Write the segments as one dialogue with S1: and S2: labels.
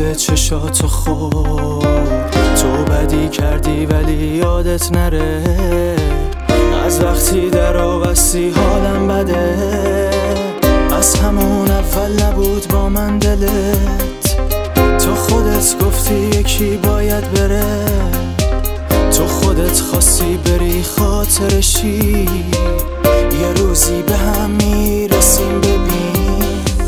S1: دل چشاتو خورد. تو بدی کردی ولی یادت نره، از وقتی در آوستی حالم بده. از همون اول نبود با من دلت، تو خودت گفتی یکی باید بره. تو خودت خواستی بری خاطرشی، یه روزی به هم میرسیم. ببین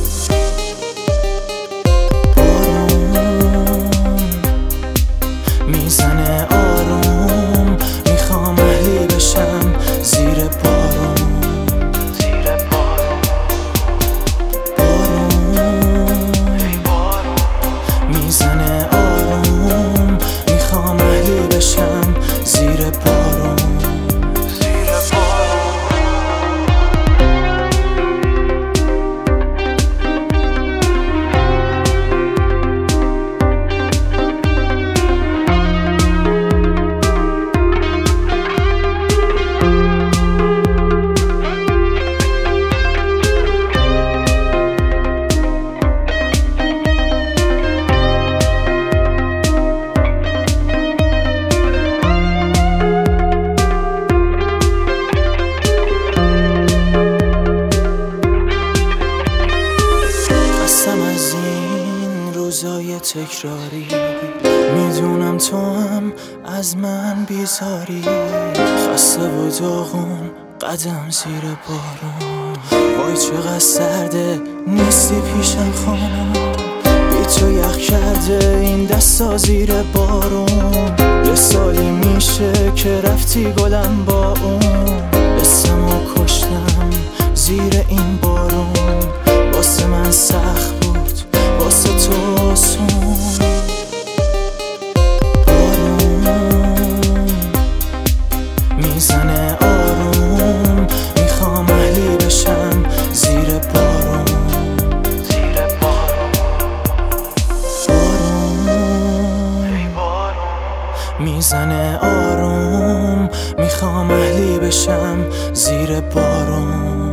S1: بارون میزنه آروم، میخوام اهلی بشم زیر بارون. میزنه آروم، میخوام اهلی بشم زیر بارون. از این روزای تکراری میدونم تو هم از من بیزاری. خسته و داغون قدم زیر بارون، وای چقدر سرده نیستی پیشم خانم. بی تو یخ کرده این دستا زیر بارون. یه سالی میشه که رفتی گلم با اون، اسمو کشتم زیر این بارون. واسه من سخت بود، واسه تو آسون. بارون میزنه آروم، میخوام اهلی بشم زیر بارون. بارون میزنه آروم، میخوام اهلی بشم زیر بارون.